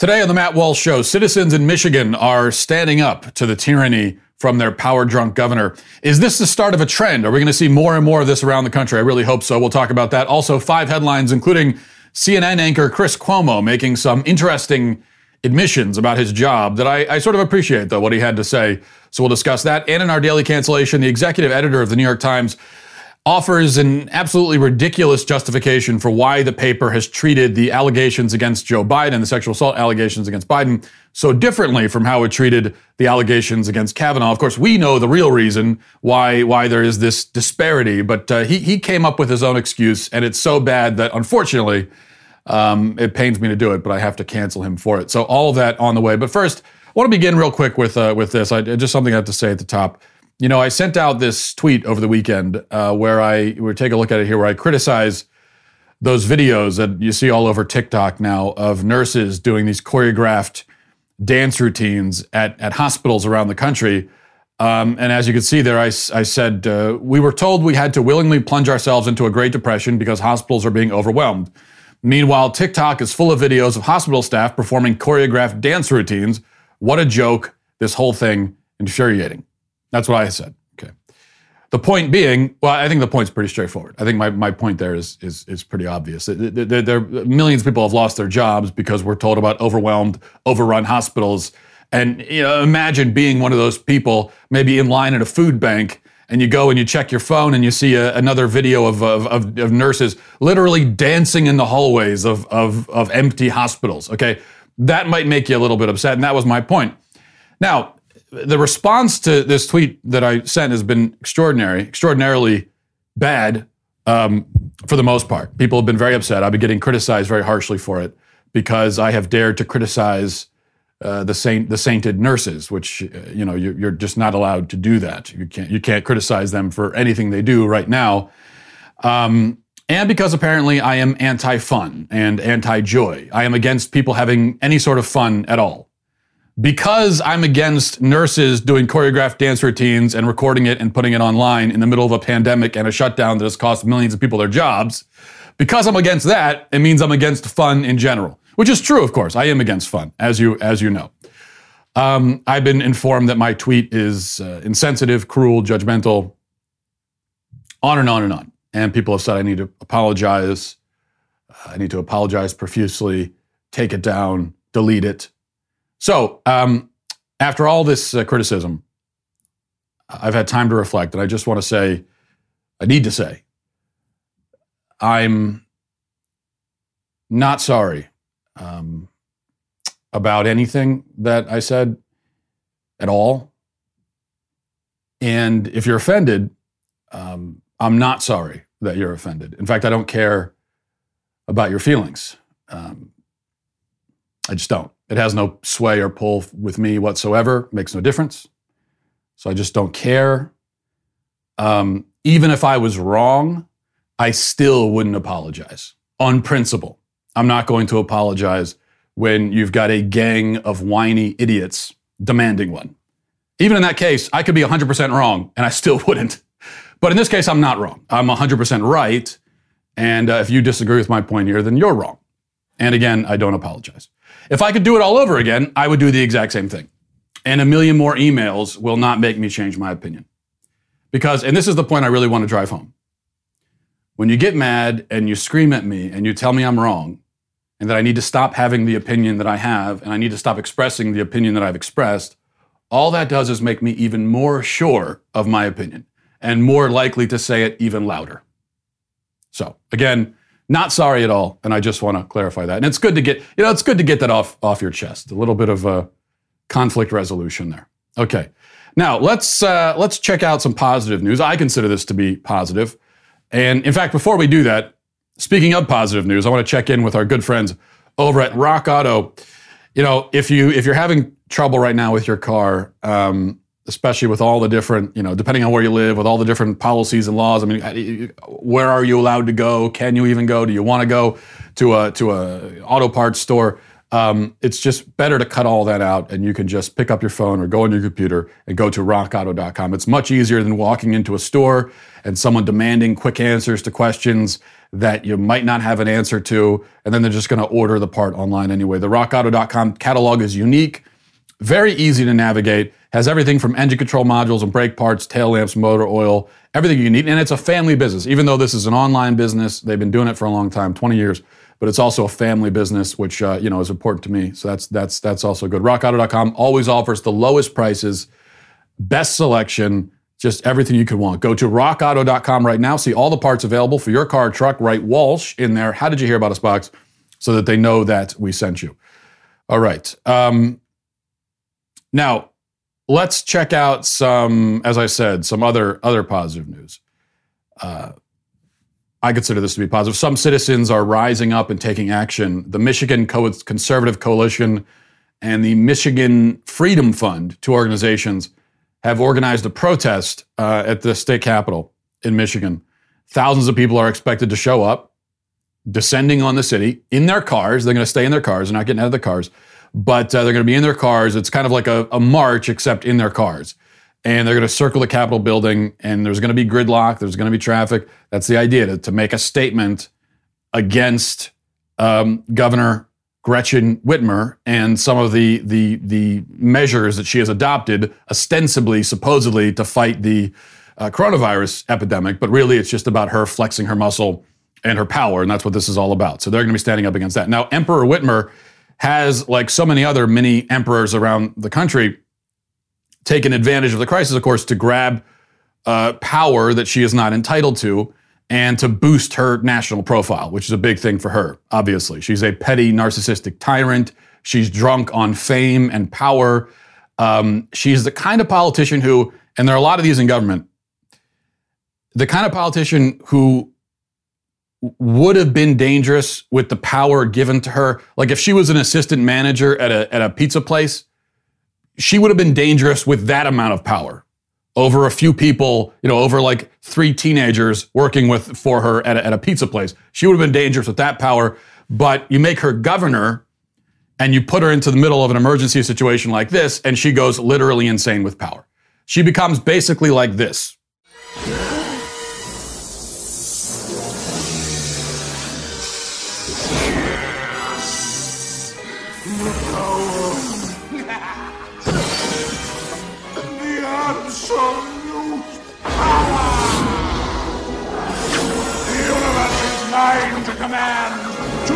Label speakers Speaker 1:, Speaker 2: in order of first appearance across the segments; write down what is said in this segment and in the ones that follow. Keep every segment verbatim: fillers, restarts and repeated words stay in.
Speaker 1: Today on the Matt Walsh Show, citizens in Michigan are standing up to the tyranny from their power-drunk governor. Is this the start of a trend? Are we going to see more and more of this around the country? I really hope so. We'll talk about that. Also, five headlines, including C N N anchor Chris Cuomo making some interesting admissions about his job that I, I sort of appreciate, though, what he had to say. So we'll discuss that. And in our daily cancellation, the executive editor of the New York Times offers an absolutely ridiculous justification for why the paper has treated the allegations against Joe Biden, the sexual assault allegations against Biden, so differently from how it treated the allegations against Kavanaugh. Of course, we know the real reason why why there is this disparity, but uh, he he came up with his own excuse, and it's so bad that unfortunately, um, it pains me to do it, but I have to cancel him for it. So all of that on the way. But first, I want to begin real quick with uh, with this. I, just something I have to say at the top. You know, I sent out this tweet over the weekend uh, where I, we'll take a look at it here, where I criticize those videos that you see all over TikTok now of nurses doing these choreographed dance routines at, at hospitals around the country. Um, and as you can see there, I, I said, uh, we were told we had to willingly plunge ourselves into a Great Depression because hospitals are being overwhelmed. Meanwhile, TikTok is full of videos of hospital staff performing choreographed dance routines. What a joke. This whole thing infuriating. That's what I said. Okay. The point being, well, I think the point's pretty straightforward. I think my, my point there is is is pretty obvious. There, there, there, millions of people have lost their jobs because we're told about overwhelmed, overrun hospitals. And you know, imagine being one of those people, maybe in line at a food bank, and you go and you check your phone and you see a, another video of, of of of nurses literally dancing in the hallways of of of empty hospitals. Okay, that might make you a little bit upset, and that was my point. Now, the response to this tweet that I sent has been extraordinary, extraordinarily bad um, for the most part. People have been very upset. I've been getting criticized very harshly for it because I have dared to criticize uh, the saint, the sainted nurses, which uh, you know you're, you're just not allowed to do that. You can't you can't criticize them for anything they do right now, um, and because apparently I am anti-fun and anti-joy. I am against people having any sort of fun at all. Because I'm against nurses doing choreographed dance routines and recording it and putting it online in the middle of a pandemic and a shutdown that has cost millions of people their jobs, because I'm against that, it means I'm against fun in general, which is true, of course. I am against fun, as you as you know. Um, I've been informed that my tweet is uh, insensitive, cruel, judgmental, on and on and on. And people have said I need to apologize. I need to apologize profusely, take it down, delete it. So, um, after all this uh, criticism, I've had time to reflect, and I just want to say, I need to say, I'm not sorry um, about anything that I said at all. And if you're offended, um, I'm not sorry that you're offended. In fact, I don't care about your feelings. Um, I just don't. It has no sway or pull with me whatsoever. Makes no difference. So I just don't care. Um, even if I was wrong, I still wouldn't apologize. On principle, I'm not going to apologize when you've got a gang of whiny idiots demanding one. Even in that case, I could be one hundred percent wrong, and I still wouldn't. But in this case, I'm not wrong. I'm one hundred percent right. And uh, if you disagree with my point here, then you're wrong. And again, I don't apologize. If I could do it all over again, I would do the exact same thing. And a million more emails will not make me change my opinion. Because, and this is the point I really want to drive home. When you get mad and you scream at me and you tell me I'm wrong and that I need to stop having the opinion that I have and I need to stop expressing the opinion that I've expressed, all that does is make me even more sure of my opinion and more likely to say it even louder. So, again, not sorry at all, and I just want to clarify that. And it's good to get, you know, it's good to get that off, off your chest. A little bit of a conflict resolution there. Okay, now let's uh, let's check out some positive news. I consider this to be positive. And in fact, before we do that, speaking of positive news, I want to check in with our good friends over at Rock Auto. You know, if you if you're having trouble right now with your car, um, especially with all the different, you know, depending on where you live, with all the different policies and laws. I mean, where are you allowed to go? Can you even go? Do you want to go to a to a auto parts store? Um, it's just better to cut all that out, and you can just pick up your phone or go on your computer and go to rock auto dot com. It's much easier than walking into a store and someone demanding quick answers to questions. that you might not have an answer to, and then they're just going to order the part online anyway. The rock auto dot com catalog is unique, very easy to navigate, has everything from engine control modules and brake parts, tail lamps, motor oil, everything you need. And it's a family business. Even though this is an online business, they've been doing it for a long time, twenty years, but it's also a family business, which uh, you know is important to me. So that's that's that's also good. rock auto dot com always offers the lowest prices, best selection, just everything you could want. Go to rock auto dot com right now. See all the parts available for your car or truck. Write Walsh in there. How did you hear about us box? So that they know that we sent you. All right. Um, now, let's check out some, as I said, some other, other positive news. Uh, I consider this to be positive. Some citizens are rising up and taking action. The Michigan Co- Conservative Coalition and the Michigan Freedom Fund, two organizations, have organized a protest uh, at the state capitol in Michigan. Thousands of people are expected to show up, descending on the city in their cars. They're going to stay in their cars. They're not getting out of the cars, but uh, they're going to be in their cars. It's kind of like a, a march, except in their cars. And they're going to circle the Capitol building, and there's going to be gridlock. There's going to be traffic. That's the idea, to, to make a statement against um, Governor Gretchen Whitmer and some of the, the, the measures that she has adopted, ostensibly, supposedly, to fight the uh, coronavirus epidemic. But really, it's just about her flexing her muscle and her power, and that's what this is all about. So they're going to be standing up against that. Now, Emperor Whitmer has, like so many other mini emperors around the country, taken advantage of the crisis, of course, to grab uh, power that she is not entitled to and to boost her national profile, which is a big thing for her, obviously. She's a petty, narcissistic tyrant. She's drunk on fame and power. Um, she's the kind of politician who, and there are a lot of these in government, the kind of politician who would have been dangerous with the power given to her. Like if she was an assistant manager at a, at a pizza place, she would have been dangerous with that amount of power over a few people, you know, over like three teenagers working with for her at a, at a pizza place. She would have been dangerous with that power, but you make her governor and you put her into the middle of an emergency situation like this, and she goes literally insane with power. She becomes basically like this.
Speaker 2: Absolute power! The universe is mine to command, to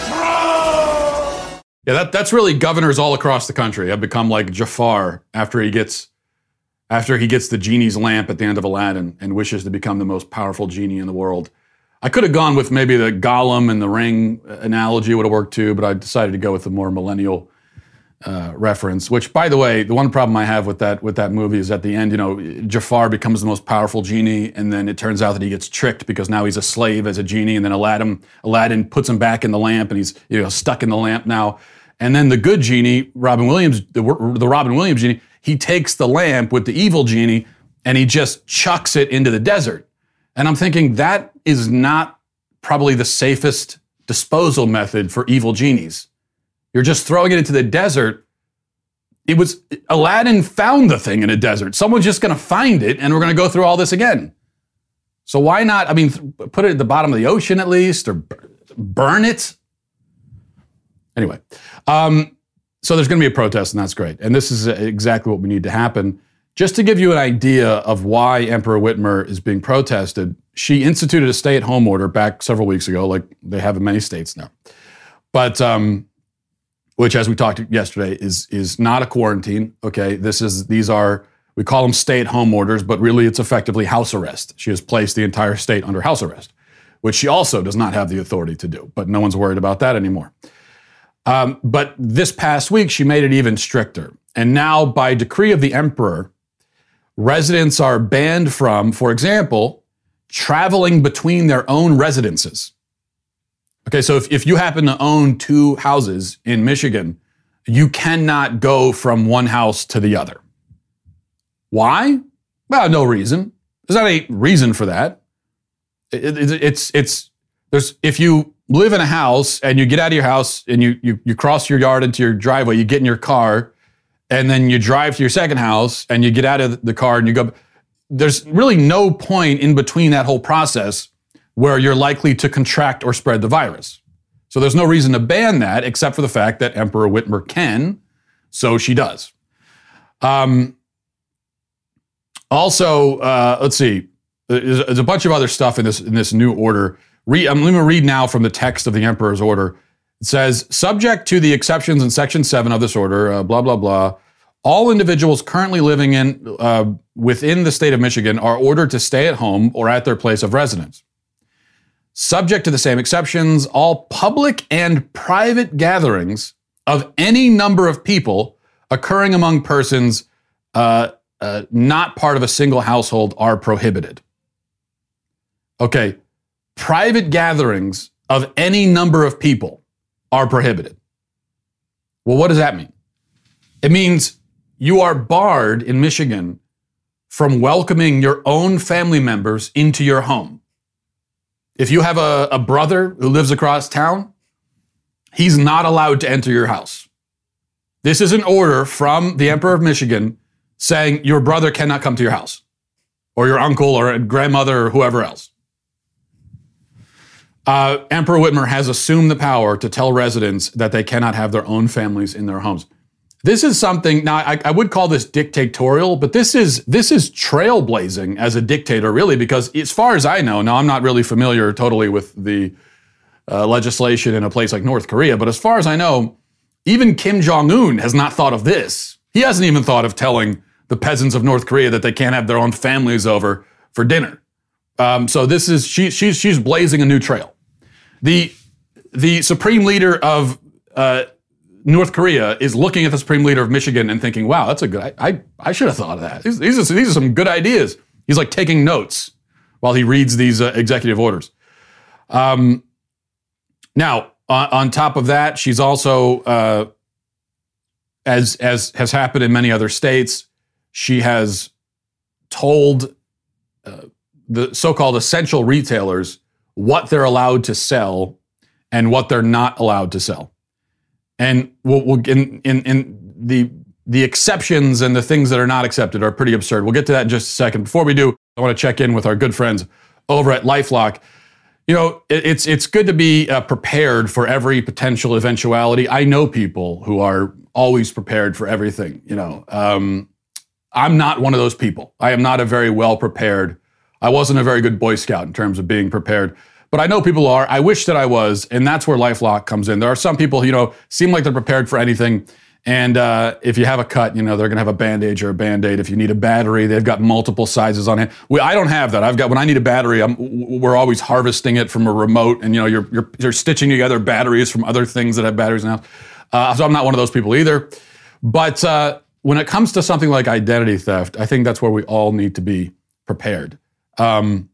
Speaker 2: control!
Speaker 1: Yeah, that, that's really governors all across the country have become like Jafar after he gets after he gets the genie's lamp at the end of Aladdin and wishes to become the most powerful genie in the world. I could have gone with maybe the Gollum and the ring analogy would have worked too, but I decided to go with the more millennial Uh, reference, which, by the way, the one problem I have with that with that movie is at the end, you know, Jafar becomes the most powerful genie, and then it turns out that he gets tricked because now he's a slave as a genie, and then Aladdin Aladdin puts him back in the lamp, and he's, you know, stuck in the lamp now. And then the good genie, Robin Williams, the, the Robin Williams genie, he takes the lamp with the evil genie, and he just chucks it into the desert. And I'm thinking that is not probably the safest disposal method for evil genies. You're just throwing it into the desert. It was, Aladdin found the thing in a desert. Someone's just going to find it, and we're going to go through all this again. So why not, I mean, put it at the bottom of the ocean at least, or burn it? Anyway, um, so there's going to be a protest, and that's great. And this is exactly what we need to happen. Just to give you an idea of why Emperor Whitmer is being protested, she instituted a stay-at-home order back several weeks ago, like they have in many states now. But, um, which, as we talked yesterday, is is not a quarantine. Okay, this is these are we call them stay-at-home orders, but really it's effectively house arrest. She has placed the entire state under house arrest, which she also does not have the authority to do. But no one's worried about that anymore. Um, but this past week, she made it even stricter, and now by decree of the emperor, residents are banned from, for example, traveling between their own residences. Okay, so if, if you happen to own two houses in Michigan, you cannot go from one house to the other. Why? Well, no reason. There's not a reason for that. It, it, it's, it's, there's, if you live in a house and you get out of your house and you, you, you cross your yard into your driveway, you get in your car, and then you drive to your second house and you get out of the car and you go, there's really no point in between that whole process where you're likely to contract or spread the virus. So there's no reason to ban that except for the fact that Emperor Whitmer can, so she does. Um, also, uh, let's see, there's, there's a bunch of other stuff in this in this new order. Re, I'm going to read now from the text of the Emperor's order. It says, subject to the exceptions in Section seven of this order, uh, blah, blah, blah, all individuals currently living in uh, within the state of Michigan are ordered to stay at home or at their place of residence. Subject to the same exceptions, all public and private gatherings of any number of people occurring among persons uh, uh, not part of a single household are prohibited. Okay, private gatherings of any number of people are prohibited. Well, what does that mean? It means you are barred in Michigan from welcoming your own family members into your home. If you have a, a brother who lives across town, he's not allowed to enter your house. This is an order from the Emperor of Michigan saying your brother cannot come to your house, or your uncle or grandmother or whoever else. Uh, Emperor Whitmer has assumed the power to tell residents that they cannot have their own families in their homes. This is something, now I, I would call this dictatorial, but this is this is trailblazing as a dictator, really, because as far as I know, now I'm not really familiar totally with the uh, legislation in a place like North Korea, but as far as I know, even Kim Jong-un has not thought of this. He hasn't even thought of telling the peasants of North Korea that they can't have their own families over for dinner. Um, so this is, she, she's, she's blazing a new trail. The, the supreme leader of uh, North Korea is looking at the supreme leader of Michigan and thinking, wow, that's a good, I, I, I should have thought of that. These, these, are, these are some good ideas. He's like taking notes while he reads these uh, executive orders. Um, now, on, on top of that, she's also, uh, as, as has happened in many other states, she has told uh, the so-called essential retailers what they're allowed to sell and what they're not allowed to sell. And we'll, we'll in, in, in the the exceptions and the things that are not accepted are pretty absurd. We'll get to that in just a second. Before we do, I want to check in with our good friends over at LifeLock. You know, it, it's it's good to be uh, prepared for every potential eventuality. I know people who are always prepared for everything. You know, um, I'm not one of those people. I am not a very well prepared. I wasn't a very good Boy Scout in terms of being prepared. But I know people are. I wish that I was, and that's where LifeLock comes in. There are some people, you know, seem like they're prepared for anything. And uh, if you have a cut, you know, they're going to have a Band-Aid or a Band-Aid. If you need a battery, they've got multiple sizes on it. We, I don't have that. I've got, when I need a battery, I'm, we're always harvesting it from a remote, and, you know, you're, you're, you're stitching together batteries from other things that have batteries now. Uh, so I'm not one of those people either. But uh, when it comes to something like identity theft, I think that's where we all need to be prepared. Um,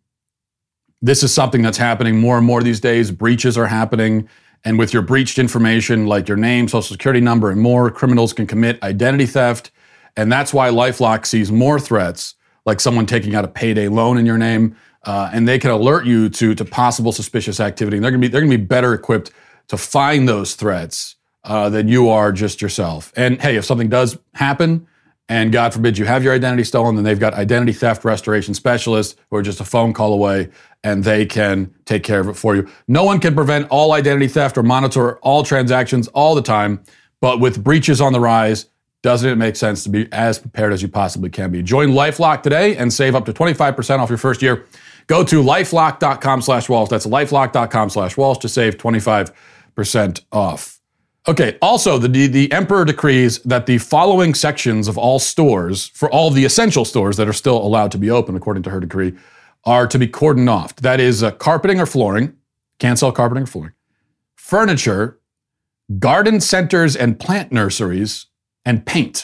Speaker 1: This is something that's happening more and more these days. Breaches are happening. And with your breached information, like your name, social security number, and more, criminals can commit identity theft. And that's why LifeLock sees more threats, like someone taking out a payday loan in your name. Uh, and they can alert you to, to possible suspicious activity. And they're gonna be, they're gonna be better equipped to find those threats uh, than you are just yourself. And hey, if something does happen, and God forbid you have your identity stolen, then they've got identity theft restoration specialists who are just a phone call away, and they can take care of it for you. No one can prevent all identity theft or monitor all transactions all the time, but with breaches on the rise, doesn't it make sense to be as prepared as you possibly can be? Join LifeLock today and save up to twenty-five percent off your first year. Go to lifelock.com slash Walsh. That's lifelock.com slash Walsh to save twenty-five percent off. Okay, also, the, the Emperor decrees that the following sections of all stores, for all the essential stores that are still allowed to be open, according to her decree, are to be cordoned off. That is uh, carpeting or flooring, can't sell carpeting or flooring, furniture, garden centers and plant nurseries, and paint.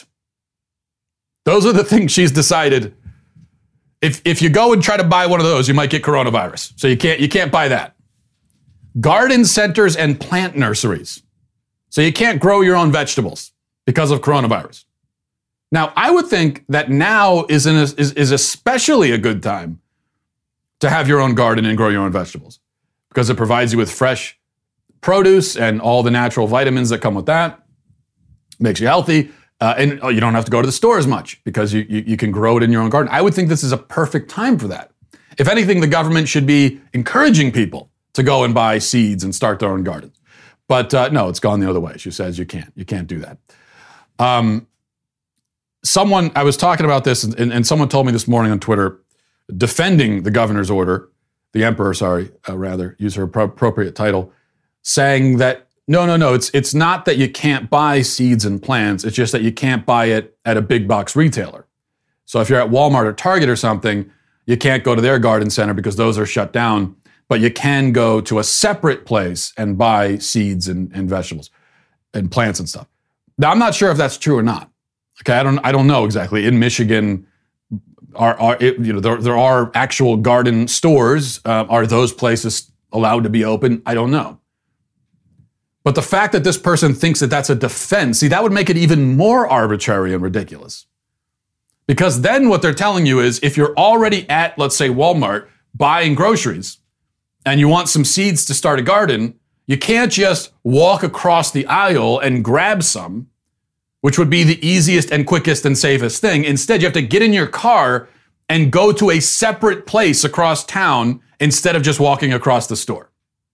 Speaker 1: Those are the things she's decided. If if you go and try to buy one of those, you might get coronavirus. So you can't you can't buy that. Garden centers and plant nurseries. So you can't grow your own vegetables because of coronavirus. Now, I would think that now is, an, is, is especially a good time to have your own garden and grow your own vegetables, because it provides you with fresh produce and all the natural vitamins that come with that. Makes you healthy. Uh, and oh, you don't have to go to the store as much because you, you, you can grow it in your own garden. I would think this is a perfect time for that. If anything, the government should be encouraging people to go and buy seeds and start their own gardens. But uh, no, it's gone the other way. She says you can't. You can't do that. Um, someone, I was talking about this, and, and someone told me this morning on Twitter, defending the governor's order, the emperor, sorry, uh, rather, use her pro- appropriate title, saying that, no, no, no, it's it's not that you can't buy seeds and plants, it's just that you can't buy it at a big box retailer. So if you're at Walmart or Target or something, you can't go to their garden center because those are shut down, but you can go to a separate place and buy seeds and, and vegetables and plants and stuff. Now, I'm not sure if that's true or not. Okay, I don't I don't know exactly. In Michigan, are, are it, you know there, there are actual garden stores. Uh, are those places allowed to be open? I don't know. But the fact that this person thinks that that's a defense, see, that would make it even more arbitrary and ridiculous. Because then what they're telling you is if you're already at, let's say, Walmart buying groceries and you want some seeds to start a garden, you can't just walk across the aisle and grab some, which would be the easiest and quickest and safest thing. Instead, you have to get in your car and go to a separate place across town instead of just walking across the store.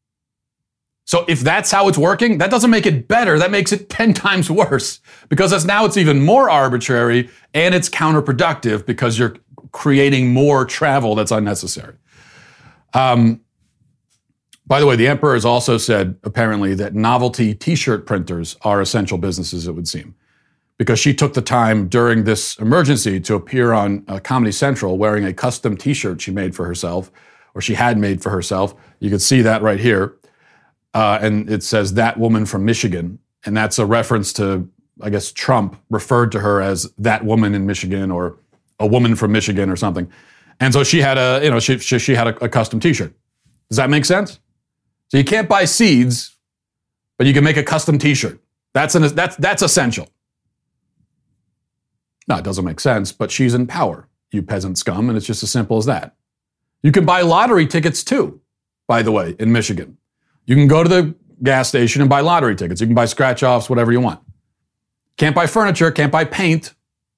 Speaker 1: So if that's how it's working, that doesn't make it better. That makes it ten times worse because that's now it's even more arbitrary and it's counterproductive because you're creating more travel that's unnecessary. Um, by the way, the emperor has also said, apparently, that novelty t-shirt printers are essential businesses, it would seem, because she took the time during this emergency to appear on uh, Comedy Central wearing a custom t-shirt she made for herself, or she had made for herself. You can see that right here. Uh, and it says, "That woman from Michigan." And that's a reference to, I guess, Trump referred to her as that woman in Michigan or a woman from Michigan or something. And so she had a, you know, she she, she had a, a custom t-shirt. Does that make sense? So you can't buy seeds, but you can make a custom t-shirt. That's an, that's that's essential. No, it doesn't make sense, but she's in power, you peasant scum, and it's just as simple as that. You can buy lottery tickets too, by the way, in Michigan. You can go to the gas station and buy lottery tickets. You can buy scratch-offs, whatever you want. Can't buy furniture, can't buy paint,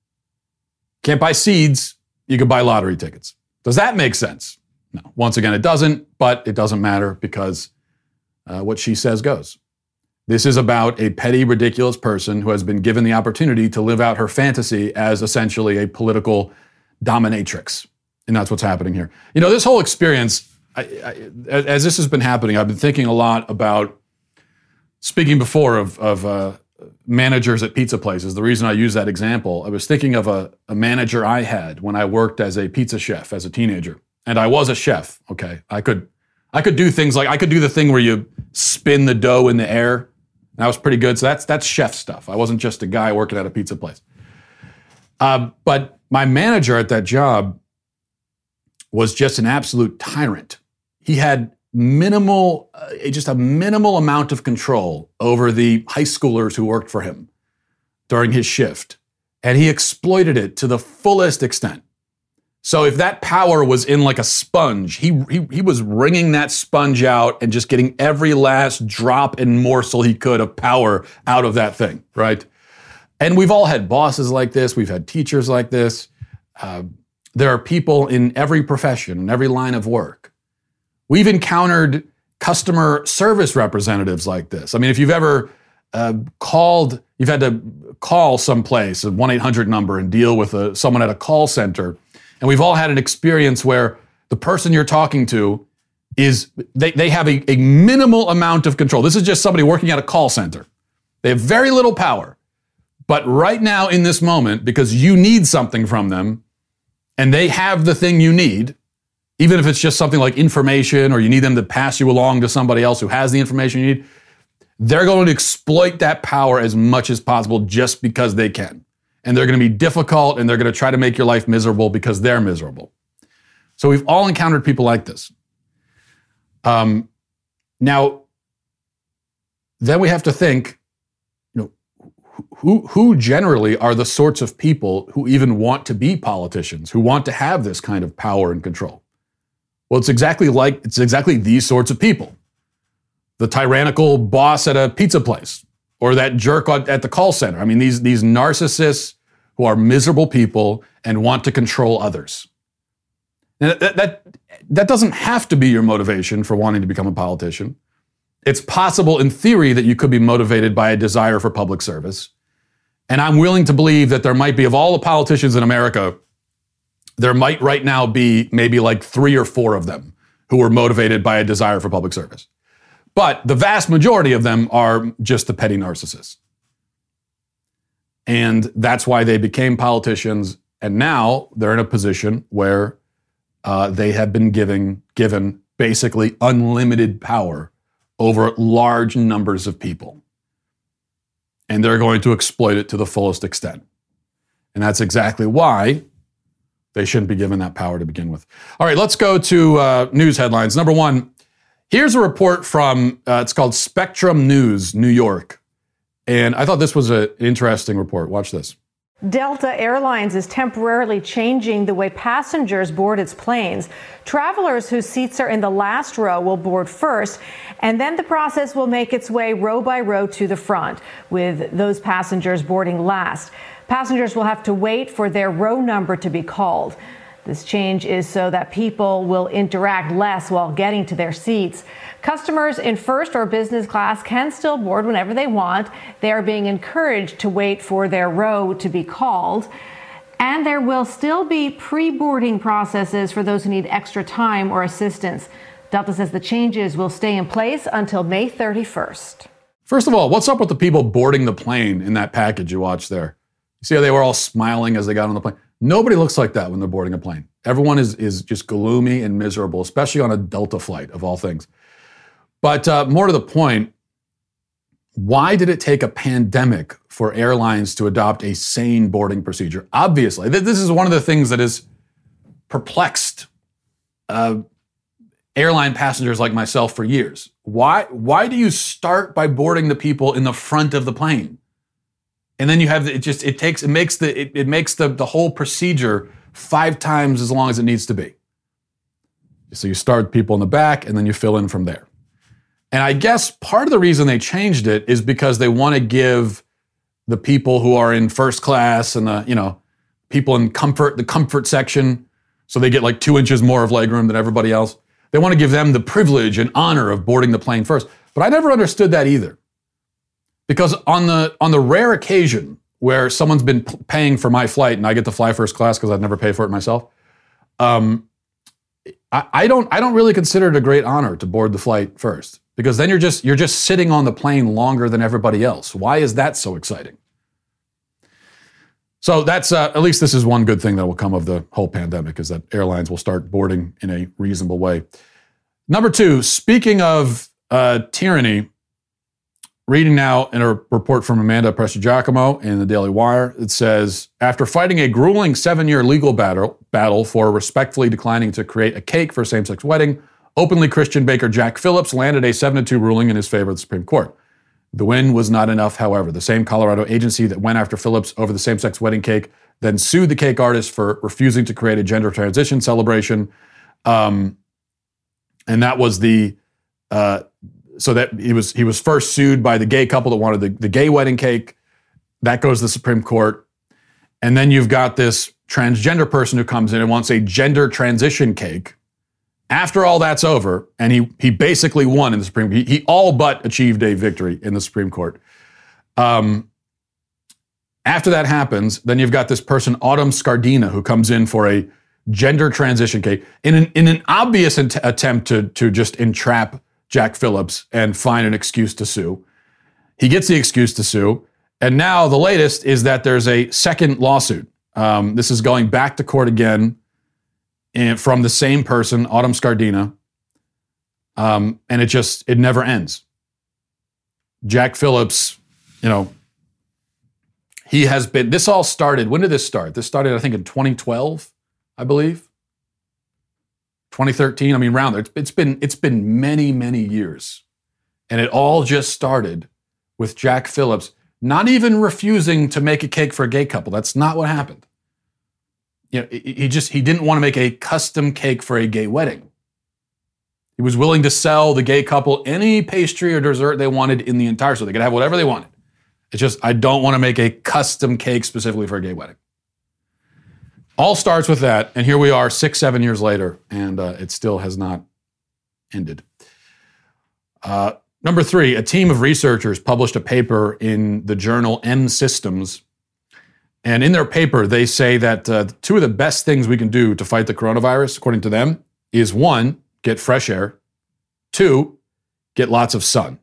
Speaker 1: can't buy seeds. You can buy lottery tickets. Does that make sense? No. Once again, it doesn't, but it doesn't matter because uh, what she says goes. This is about a petty, ridiculous person who has been given the opportunity to live out her fantasy as essentially a political dominatrix. And that's what's happening here. You know, this whole experience, I, I, as this has been happening, I've been thinking a lot about, speaking before of, of uh, managers at pizza places. The reason I use that example, I was thinking of a, a manager I had when I worked as a pizza chef as a teenager. And I was a chef, okay? I could I could do things like, I could do the thing where you spin the dough in the air. That was pretty good. So that's that's chef stuff. I wasn't just a guy working at a pizza place. Uh, but my manager at that job was just an absolute tyrant. He had minimal, uh, just a minimal amount of control over the high schoolers who worked for him during his shift. And he exploited it to the fullest extent. So if that power was in like a sponge, he, he he was wringing that sponge out and just getting every last drop and morsel he could of power out of that thing, right? And we've all had bosses like this. We've had teachers like this. Uh, there are people in every profession, in every line of work. We've encountered customer service representatives like this. I mean, if you've ever uh, called, you've had to call someplace, a one eight hundred number, and deal with a, someone at a call center. And we've all had an experience where the person you're talking to is, they, they have a, a minimal amount of control. This is just somebody working at a call center. They have very little power. But right now in this moment, because you need something from them, and they have the thing you need, even if it's just something like information or you need them to pass you along to somebody else who has the information you need, they're going to exploit that power as much as possible just because they can. And they're going to be difficult, and they're going to try to make your life miserable because they're miserable. So we've all encountered people like this. Um, now, then we have to think, you know, who, who generally are the sorts of people who even want to be politicians, who want to have this kind of power and control? Well, it's exactly like, it's exactly these sorts of people. The tyrannical boss at a pizza place, or that jerk at the call center. I mean, these, these narcissists who are miserable people and want to control others. And that, that that doesn't have to be your motivation for wanting to become a politician. It's possible in theory that you could be motivated by a desire for public service. And I'm willing to believe that there might be, of all the politicians in America, there might right now be maybe like three or four of them who are motivated by a desire for public service. But the vast majority of them are just the petty narcissists. And that's why they became politicians. And now they're in a position where uh, they have been giving, given basically unlimited power over large numbers of people. And they're going to exploit it to the fullest extent. And that's exactly why they shouldn't be given that power to begin with. All right, let's go to uh, news headlines. Number one, here's a report from, uh, it's called Spectrum News, New York. And I thought this was an interesting report. Watch this.
Speaker 3: Delta Airlines is temporarily changing the way passengers board its planes. Travelers whose seats are in the last row will board first, and then the process will make its way row by row to the front, with those passengers boarding last. Passengers will have to wait for their row number to be called. This change is so that people will interact less while getting to their seats. Customers in first or business class can still board whenever they want. They are being encouraged to wait for their row to be called. And there will still be pre-boarding processes for those who need extra time or assistance. Delta says the changes will stay in place until May thirty-first.
Speaker 1: First of all, what's up with the people boarding the plane in that package you watched there? You see how they were all smiling as they got on the plane? Nobody looks like that when they're boarding a plane. Everyone is, is just gloomy and miserable, especially on a Delta flight, of all things. But uh, more to the point, why did it take a pandemic for airlines to adopt a sane boarding procedure? Obviously, th- this is one of the things that has perplexed uh, airline passengers like myself for years. Why, why do you start by boarding the people in the front of the plane? And then you have, the, it just, it takes, it makes the, it, it makes the, the whole procedure five times as long as it needs to be. So you start people in the back and then you fill in from there. And I guess part of the reason they changed it is because they want to give the people who are in first class and the, you know, people in comfort, the comfort section, so they get like two inches more of legroom than everybody else. They want to give them the privilege and honor of boarding the plane first. But I never understood that either. Because on the on the rare occasion where someone's been p- paying for my flight and I get to fly first class because I'd never pay for it myself, um, I, I don't I don't really consider it a great honor to board the flight first, because then you're just you're just sitting on the plane longer than everybody else. Why is that so exciting? So that's uh, at least this is one good thing that will come of the whole pandemic, is that airlines will start boarding in a reasonable way. Number two, speaking of uh, tyranny. Reading now in a report from Amanda Prestigiacomo in the Daily Wire, it says, after fighting a grueling seven-year legal battle, battle for respectfully declining to create a cake for a same-sex wedding, openly Christian baker Jack Phillips landed a seven to two ruling in his favor at the Supreme Court. The win was not enough, however. The same Colorado agency that went after Phillips over the same-sex wedding cake then sued the cake artist for refusing to create a gender transition celebration. Um, and that was the... Uh, So that he was he was first sued by the gay couple that wanted the, the gay wedding cake. That goes to the Supreme Court. And then you've got this transgender person who comes in and wants a gender transition cake. After all that's over, and he he basically won in the Supreme Court. He, he all but achieved a victory in the Supreme Court. Um, after that happens, then you've got this person, Autumn Scardina, who comes in for a gender transition cake in an, in an obvious int- attempt to, to just entrap Jack Phillips and find an excuse to sue. He gets the excuse to sue. And now the latest is that there's a second lawsuit. Um, this is going back to court again and from the same person, Autumn Scardina. Um, and it just, it never ends. Jack Phillips, you know, he has been, this all started, when did this start? This started, I think, in twenty twelve, I believe. twenty thirteen, I mean, around there. It's, it's been it's been many, many years. And it all just started with Jack Phillips not even refusing to make a cake for a gay couple. That's not what happened. You know, he just, he didn't want to make a custom cake for a gay wedding. He was willing to sell the gay couple any pastry or dessert they wanted in the entire, so they could have whatever they wanted. It's just, I don't want to make a custom cake specifically for a gay wedding. All starts with that, and here we are six, seven years later, and uh, it still has not ended. Uh, number three, a team of researchers published a paper in the journal M Systems, and in their paper, they say that uh, two of the best things we can do to fight the coronavirus, according to them, is one, get fresh air, two, get lots of sun.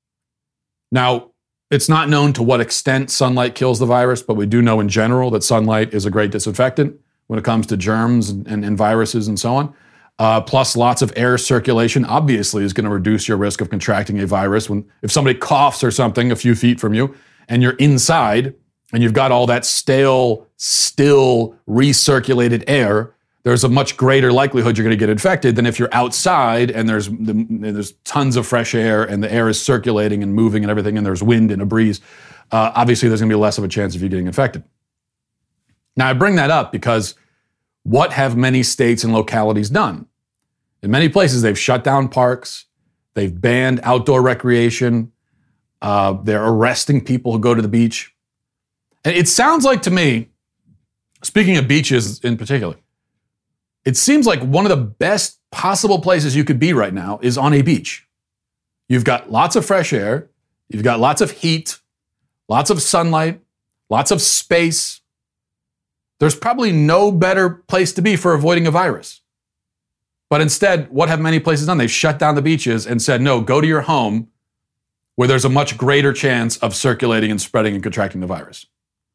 Speaker 1: Now, it's not known to what extent sunlight kills the virus, but we do know in general that sunlight is a great disinfectant when it comes to germs and, and, and viruses and so on. Uh, plus, lots of air circulation obviously is going to reduce your risk of contracting a virus. When if somebody coughs or something a few feet from you and you're inside and you've got all that stale, still recirculated air, there's a much greater likelihood you're going to get infected than if you're outside and there's there's tons of fresh air and the air is circulating and moving and everything and there's wind and a breeze. Uh, obviously, there's going to be less of a chance of you getting infected. Now, I bring that up because what have many states and localities done? In many places, they've shut down parks, they've banned outdoor recreation, uh, they're arresting people who go to the beach. And it sounds like to me, speaking of beaches in particular, it seems like one of the best possible places you could be right now is on a beach. You've got lots of fresh air, you've got lots of heat, lots of sunlight, lots of space. There's probably no better place to be for avoiding a virus. But instead, what have many places done? They've shut down the beaches and said, no, go to your home where there's a much greater chance of circulating and spreading and contracting the virus.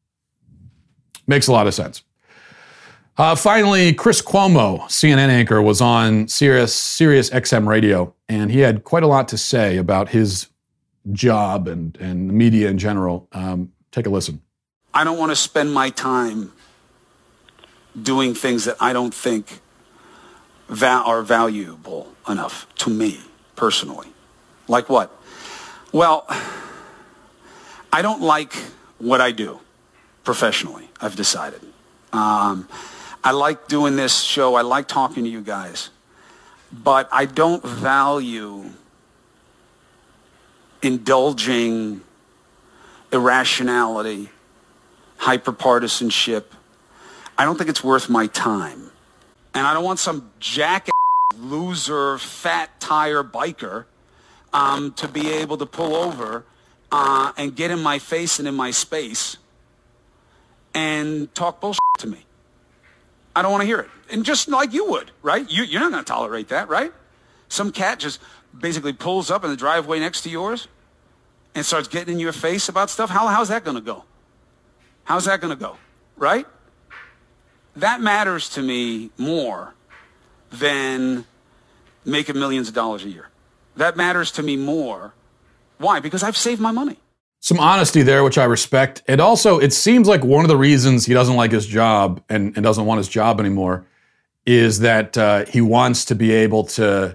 Speaker 1: Makes a lot of sense. Uh, finally, Chris Cuomo, C N N anchor, was on Sirius, Sirius X M radio, and he had quite a lot to say about his job and, and the media in general. Um, take a listen.
Speaker 4: I don't want to spend my time doing things that I don't think va- are valuable enough to me personally. Like what? Well, I don't like what I do professionally, I've decided. Um, I like doing this show. I like talking to you guys. But I don't value indulging irrationality, hyperpartisanship. I don't think it's worth my time. And I don't want some jackass, loser, fat tire biker um, to be able to pull over uh, and get in my face and in my space and talk bullshit to me. I don't want to hear it. And just like you would, right? You, you're not going to tolerate that, right? Some cat just basically pulls up in the driveway next to yours and starts getting in your face about stuff. How, how's that going to go? How's that going to go, right? That matters to me more than making millions of dollars a year. That matters to me more. Why? Because I've saved my money.
Speaker 1: Some honesty there, which I respect. And also, it seems like one of the reasons he doesn't like his job and, and doesn't want his job anymore is that uh, he wants to be able to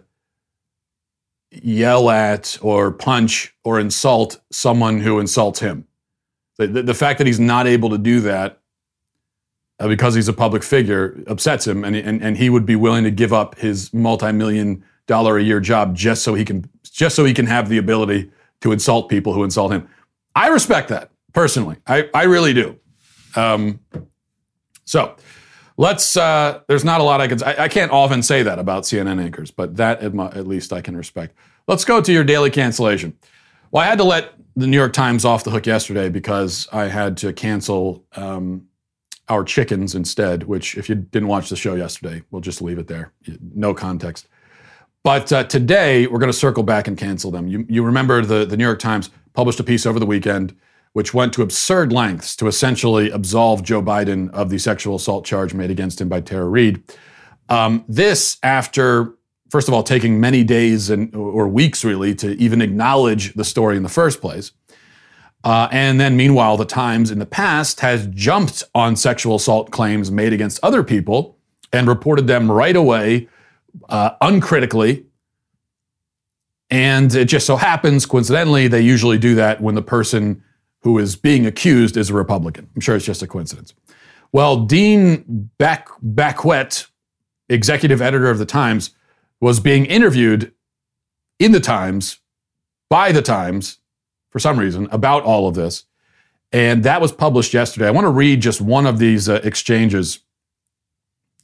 Speaker 1: yell at or punch or insult someone who insults him. The, the, the fact that he's not able to do that uh, because he's a public figure upsets him, and, and, and he would be willing to give up his multi-million dollar a year job just so he can just so he can have the ability to insult people who insult him. I respect that, personally. I, I really do. Um, so let's, uh, there's not a lot I can, I, I can't often say that about C N N anchors, but that at, my, at least I can respect. Let's go to your daily cancellation. Well, I had to let the New York Times off the hook yesterday because I had to cancel um, Our Chickens instead, which if you didn't watch the show yesterday, we'll just leave it there. No context. But uh, today, we're going to circle back and cancel them. You, you remember the, the New York Times published a piece over the weekend which went to absurd lengths to essentially absolve Joe Biden of the sexual assault charge made against him by Tara Reade. Um, this after, first of all, taking many days and or weeks, really, to even acknowledge the story in the first place. Uh, and then, meanwhile, the Times in the past has jumped on sexual assault claims made against other people and reported them right away, uh, uncritically. And it just so happens, coincidentally, they usually do that when the person who is being accused is a Republican. I'm sure it's just a coincidence. Well, Dean Back- Backwet, executive editor of the Times, was being interviewed in the Times, by the Times, for some reason, about all of this. And that was published yesterday. I want to read just one of these uh, exchanges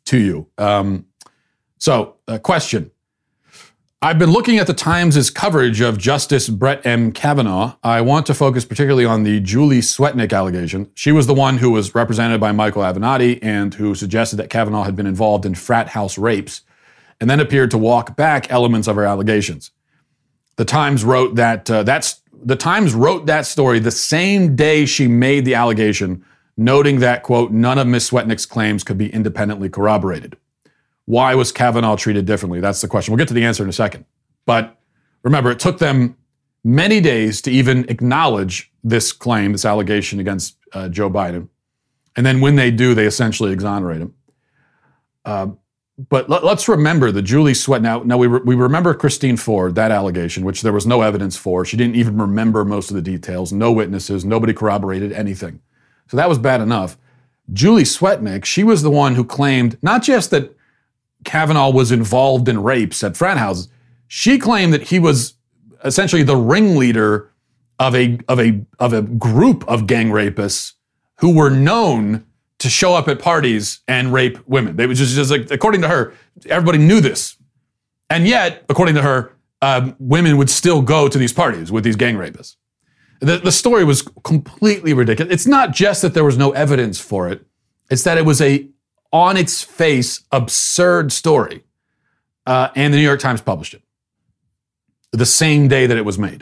Speaker 1: to you. Um, so, uh, question. I've been looking at the Times' coverage of Justice Brett M. Kavanaugh. I want to focus particularly on the Julie Swetnick allegation. She was the one who was represented by Michael Avenatti and who suggested that Kavanaugh had been involved in frat house rapes and then appeared to walk back elements of her allegations. The Times wrote that uh, that's the Times wrote that story the same day she made the allegation, noting that, quote, none of Miz Swetnick's claims could be independently corroborated. Why was Kavanaugh treated differently? That's the question. We'll get to the answer in a second. But remember, it took them many days to even acknowledge this claim, this allegation against uh, Joe Biden. And then when they do, they essentially exonerate him. Uh, but let, let's remember the Julie Swetnick. Now, now we, re- we remember Christine Ford, that allegation, which there was no evidence for. She didn't even remember most of the details, no witnesses, nobody corroborated anything. So that was bad enough. Julie Swetnick, she was the one who claimed not just that Kavanaugh was involved in rapes at frat houses. She claimed that he was essentially the ringleader of a of a of a group of gang rapists who were known to show up at parties and rape women. They was just, just like, according to her, everybody knew this, and yet, according to her, um, women would still go to these parties with these gang rapists. The the story was completely ridiculous. It's not just that there was no evidence for it; it's that it was a on its face, absurd story. Uh, and the New York Times published it the same day that it was made.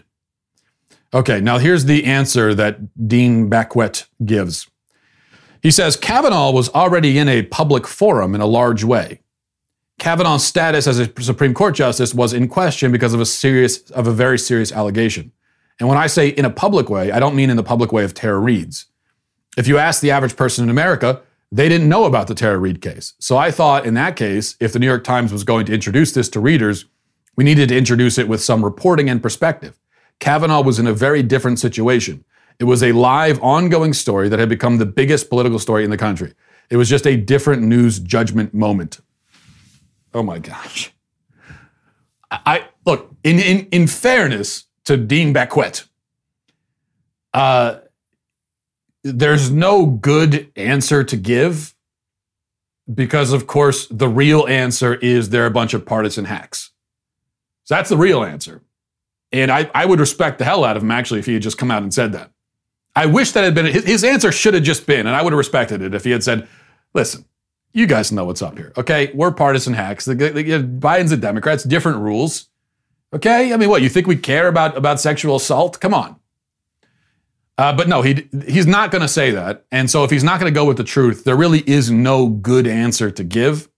Speaker 1: Okay, now here's the answer that Dean Beckwith gives. He says, Kavanaugh was already in a public forum in a large way. Kavanaugh's status as a Supreme Court justice was in question because of a serious, of a very serious allegation. And when I say in a public way, I don't mean in the public way of Tara Reade's. If you ask the average person in America, they didn't know about the Tara Reade case. So I thought in that case, if the New York Times was going to introduce this to readers, we needed to introduce it with some reporting and perspective. Kavanaugh was in a very different situation. It was a live, ongoing story that had become the biggest political story in the country. It was just a different news judgment moment. Oh my gosh. I look, in, in, in fairness to Dean Beckwith, uh, there's no good answer to give because, of course, the real answer is they're a bunch of partisan hacks. So that's the real answer. And I, I would respect the hell out of him, actually, if he had just come out and said that. I wish that had been, his, his answer should have just been, and I would have respected it if he had said, listen, you guys know what's up here, okay? We're partisan hacks. The, the, the, Biden's a Democrat, different rules, okay? I mean, what, you think we care about, about sexual assault? Come on. Uh, but no, he he's not going to say that. And so if he's not going to go with the truth, there really is no good answer to give.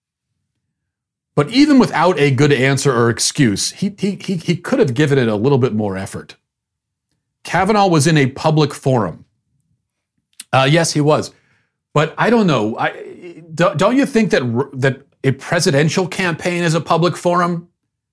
Speaker 1: But even without a good answer or excuse, he he he, he could have given it a little bit more effort. Kavanaugh was in a public forum. Uh, yes, he was. But I don't know. I, don't, don't you think that that a presidential campaign is a public forum?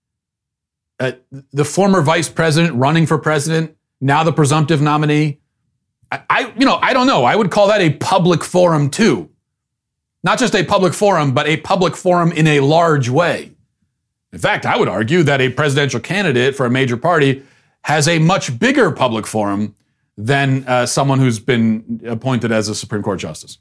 Speaker 1: Uh, the former vice president running for president, now the presumptive nominee. I, I, you know, I don't know. I would call that a public forum too. Not just a public forum, but a public forum in a large way. In fact, I would argue that a presidential candidate for a major party has a much bigger public forum than uh, someone who's been appointed as a Supreme Court justice.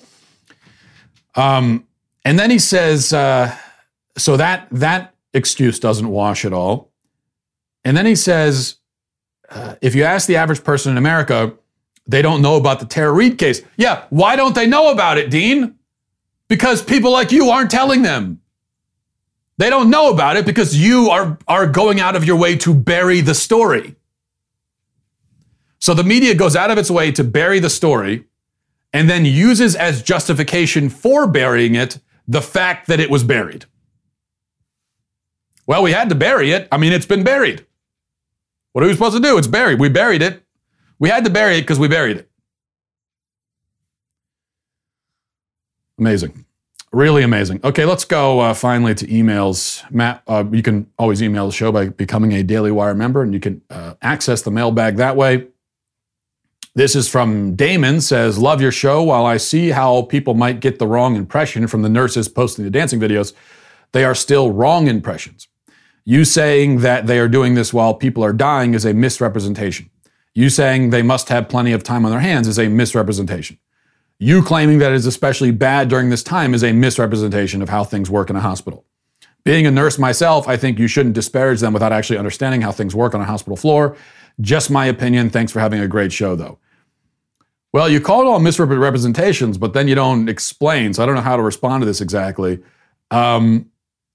Speaker 1: Um, and then he says, uh, so that that excuse doesn't wash at all. And then he says, uh, if you ask the average person in America, they don't know about the Tara Reade case. Yeah, why don't they know about it, Dean? Because people like you aren't telling them. They don't know about it because you are, are going out of your way to bury the story. So the media goes out of its way to bury the story and then uses as justification for burying it the fact that it was buried. Well, we had to bury it. I mean, it's been buried. What are we supposed to do? It's buried. We buried it. We had to bury it because we buried it. Amazing. Really amazing. Okay, let's go uh, finally to emails. Matt, uh, you can always email the show by becoming a Daily Wire member, and you can uh, access the mailbag that way. This is from Damon, says, love your show. While I see how people might get the wrong impression from the nurses posting the dancing videos, they are still wrong impressions. You saying that they are doing this while people are dying is a misrepresentation. You saying they must have plenty of time on their hands is a misrepresentation. You claiming that it is especially bad during this time is a misrepresentation of how things work in a hospital. Being a nurse myself, I think you shouldn't disparage them without actually understanding how things work on a hospital floor. Just my opinion. Thanks for having a great show, though. Well, you call it all misrepresentations, but then you don't explain, so I don't know how to respond to this exactly. Um,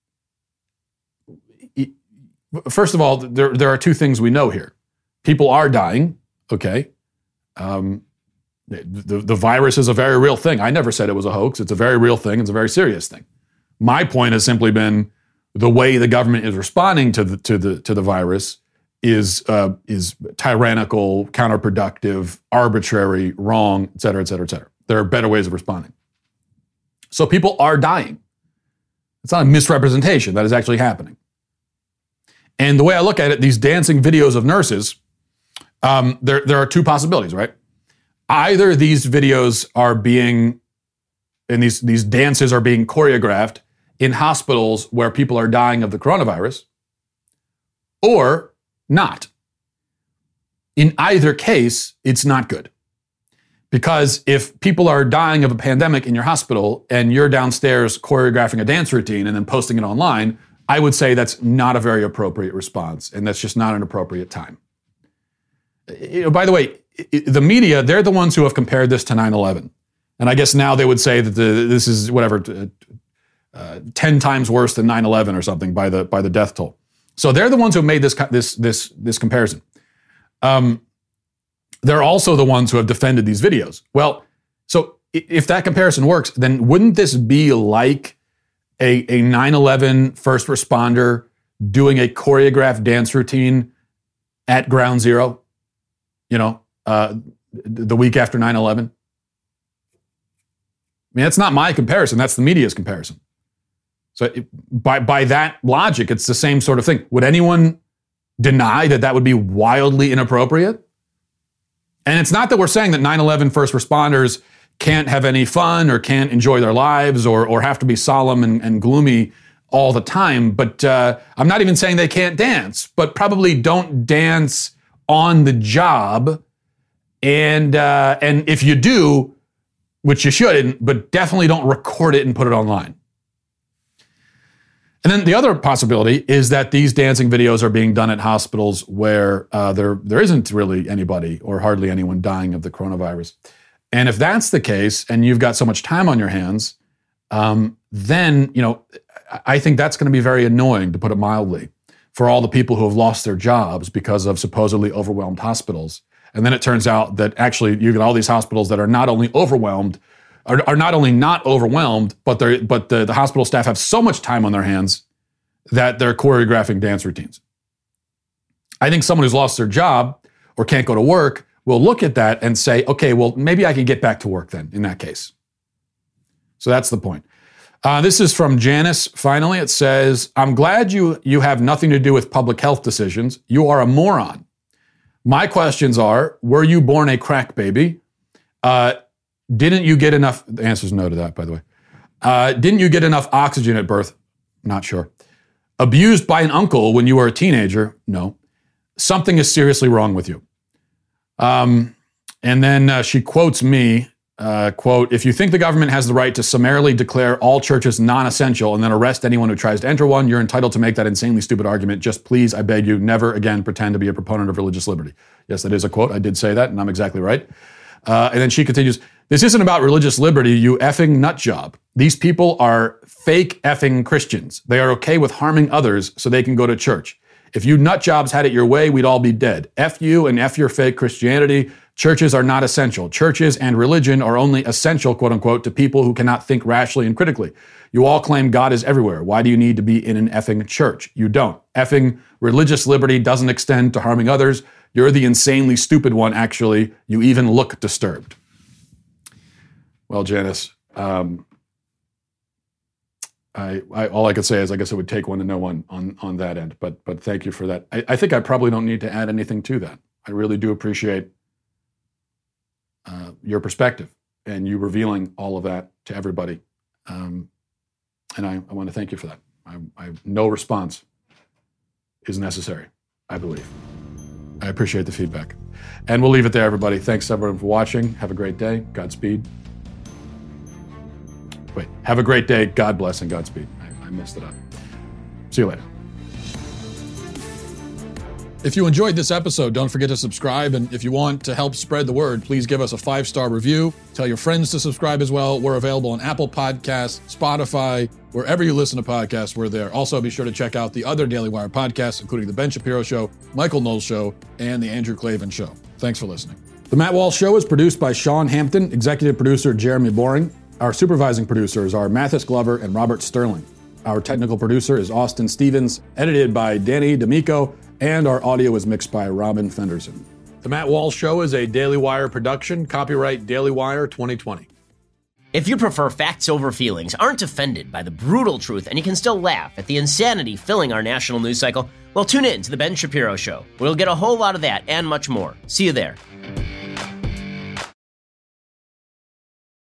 Speaker 1: first of all, there, there are two things we know here. People are dying, okay? Um, the, the virus is a very real thing. I never said it was a hoax. It's a very real thing. It's a very serious thing. My point has simply been the way the government is responding to the to the to the virus is uh, is tyrannical, counterproductive, arbitrary, wrong, et cetera, et cetera, et cetera. There are better ways of responding. So people are dying. It's not a misrepresentation. That is actually happening. And the way I look at it, these dancing videos of nurses, um, there there are two possibilities, right? Either these videos are being, and these these dances are being choreographed in hospitals where people are dying of the coronavirus, or not. In either case, it's not good. Because if people are dying of a pandemic in your hospital and you're downstairs choreographing a dance routine and then posting it online, I would say that's not a very appropriate response, and that's just not an appropriate time. You know, by the way, the media, they're the ones who have compared this to nine eleven. And I guess now they would say that the, this is whatever, uh, ten times worse than nine eleven or something by the by the death toll. So they're the ones who made this this this this comparison. Um, they're also the ones who have defended these videos. Well, so if that comparison works, then wouldn't this be like a, a nine eleven first responder doing a choreographed dance routine at Ground Zero, you know, uh, the week after nine eleven? I mean, that's not my comparison. That's the media's comparison. So it, by by that logic, it's the same sort of thing. Would anyone deny that that would be wildly inappropriate? And it's not that we're saying that nine eleven first responders can't have any fun or can't enjoy their lives or or have to be solemn and, and gloomy all the time. But uh, I'm not even saying they can't dance, but probably don't dance on the job. And uh, and if you do, which you shouldn't, but definitely don't record it and put it online. And then the other possibility is that these dancing videos are being done at hospitals where uh, there there isn't really anybody or hardly anyone dying of the coronavirus. And if that's the case, and you've got so much time on your hands, um, then you know I think that's going to be very annoying, to put it mildly, for all the people who have lost their jobs because of supposedly overwhelmed hospitals. And then it turns out that actually you get all these hospitals that are not only overwhelmed, are, are not only not overwhelmed, but they're but the, the hospital staff have so much time on their hands that they're choreographing dance routines. I think someone who's lost their job or can't go to work will look at that and say, okay, well, maybe I can get back to work then in that case. So that's the point. Uh, this is from Janice, finally. It says, I'm glad you you have nothing to do with public health decisions. You are a moron. My questions are, were you born a crack baby? Uh, didn't you get enough, the answer's no to that, by the way. Uh, didn't you get enough oxygen at birth? Not sure. Abused by an uncle when you were a teenager? No. Something is seriously wrong with you. Um, and then uh, she quotes me, uh, quote, if you think the government has the right to summarily declare all churches non-essential and then arrest anyone who tries to enter one, you're entitled to make that insanely stupid argument. Just please, I beg you, never again pretend to be a proponent of religious liberty. Yes, that is a quote. I did say that, and I'm exactly right. Uh, and then she continues, this isn't about religious liberty, you effing nut job. These people are fake effing Christians. They are okay with harming others so they can go to church. If you nut jobs had it your way, we'd all be dead. F you and F your fake Christianity. Churches are not essential. Churches and religion are only essential, quote unquote, to people who cannot think rationally and critically. You all claim God is everywhere. Why do you need to be in an effing church? You don't. Effing religious liberty doesn't extend to harming others. You're the insanely stupid one, actually. You even look disturbed. Well, Janice, um, I, I, all I could say is I guess it would take one to know one on, on that end, but but thank you for that. I, I think I probably don't need to add anything to that. I really do appreciate uh, your perspective and you revealing all of that to everybody. Um, and I, I want to thank you for that. I, I, no response is necessary, I believe. I appreciate the feedback. And we'll leave it there, everybody. Thanks, everyone, for watching. Have a great day. Godspeed. Wait, have a great day. God bless and Godspeed. I, I messed it up. See you later. If you enjoyed this episode, don't forget to subscribe. And if you want to help spread the word, please give us a five-star review. Tell your friends to subscribe as well. We're available on Apple Podcasts, Spotify, wherever you listen to podcasts, we're there. Also, be sure to check out the other Daily Wire podcasts, including The Ben Shapiro Show, Michael Knowles Show, and The Andrew Klavan Show. Thanks for listening. The Matt Walsh Show is produced by Sean Hampton, executive producer Jeremy Boring. Our supervising producers are Mathis Glover and Robert Sterling. Our technical producer is Austin Stevens, edited by Danny D'Amico, and our audio is mixed by Robin Fenderson. The Matt Walsh Show is a Daily Wire production, copyright Daily Wire twenty twenty.
Speaker 5: If you prefer facts over feelings, aren't offended by the brutal truth, and you can still laugh at the insanity filling our national news cycle, well, tune in to The Ben Shapiro Show. We'll get a whole lot of that and much more. See you there.